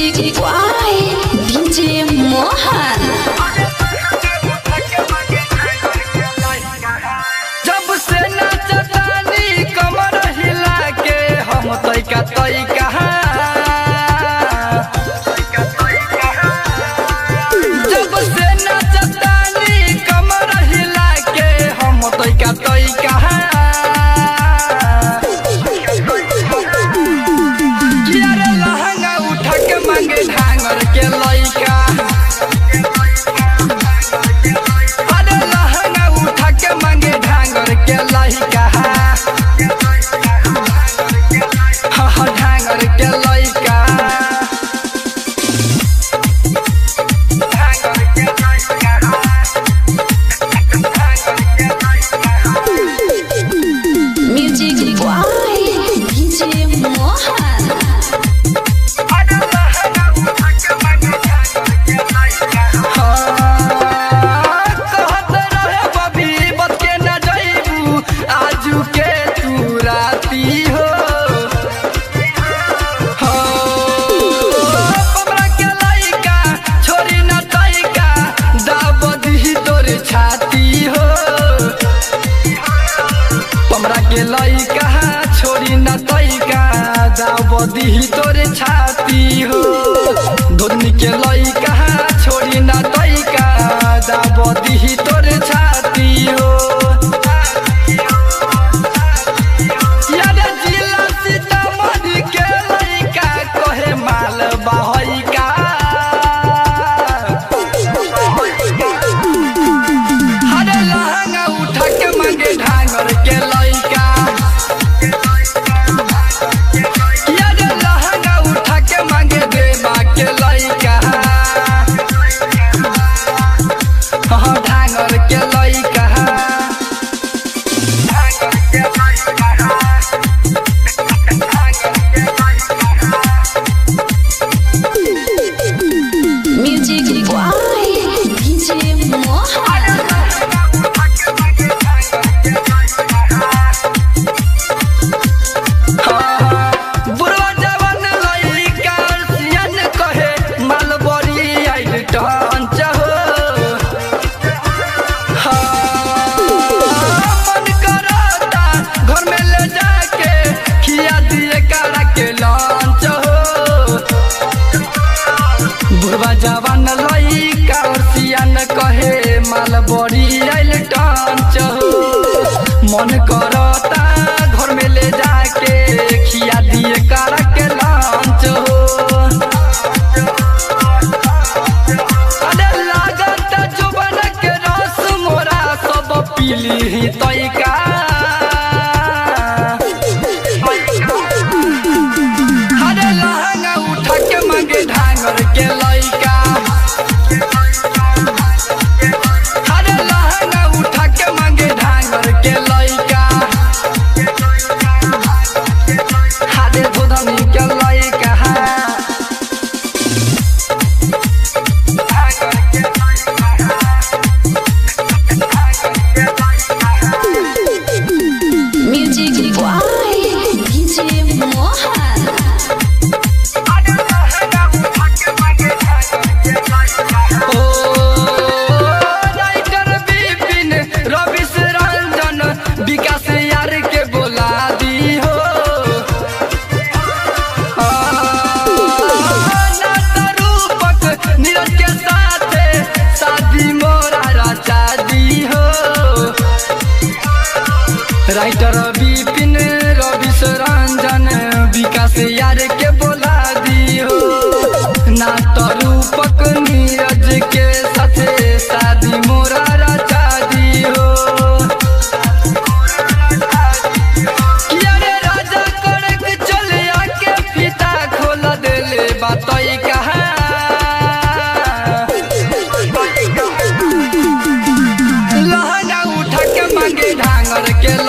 Music by DJ Mohan। जब से नाचतानी कमर हिला के हम तैका तैका जब से नाचतानी कमर हिला के हम तैका तैका कियारे लहंगा उठा के मांगे ढांगर के लइका अरे लहंगा उठा के मांगे ढांगर के लइका हाँ ढांगर के लइका Music by DJ Mohan। कहत रहे बबी बच के न जइबू आजू के तू राती हो हमरा के लइका छोरी न तइका दाब दिही तोर छाती हो हमरा के लइका छोरी न तइका दाब दिही तोर छाती हो धोनी के लइका छोरी न तइका दाब दिही तोर छाती हो यारे जिला सीतामढ़ी के लइका कहे माल बहइका अरे लहंगा उठा के मांगे ढांगर के लइका यारे लहंगा उठा के मांगे देवा के लइका हाँ ढांगर के लइका Music by DJ Mohan। बुढ़वा जवान लइका सियन कहे मालबरी आइल टंच हो मन करता घर में ले जाके खिया दिए करा के लंच हो बुढ़वा जवान लइका सियन कहे मालबरी आइल टंच हो मन करता घर में ले जाके खिया दिए करा के लंच हो अरे लागत जुबन के रस मोरा सब पीली तइका अरे लहंगा उठा के मांगे ढांगर के लइका अरे लहंगा उठा के मांगे ढांगर के लइका अरे धोधनी के लइका Music by DJ Mohan। ओ राइटर विपिन रविश रंजन विकास यार के बोला दी हो रूपक नीरज के साथ शादी मोरा रचा दी हो राइटर विपिन रविश रंजन विकास यार के बोला दी हो ना तो रूपक नीरज के साथे शादी मोरा रचा दी हो यारे राजा कड़क चले आके फीता खोल देले बातई कहा लहंगा उठा के मांगे ढांगर के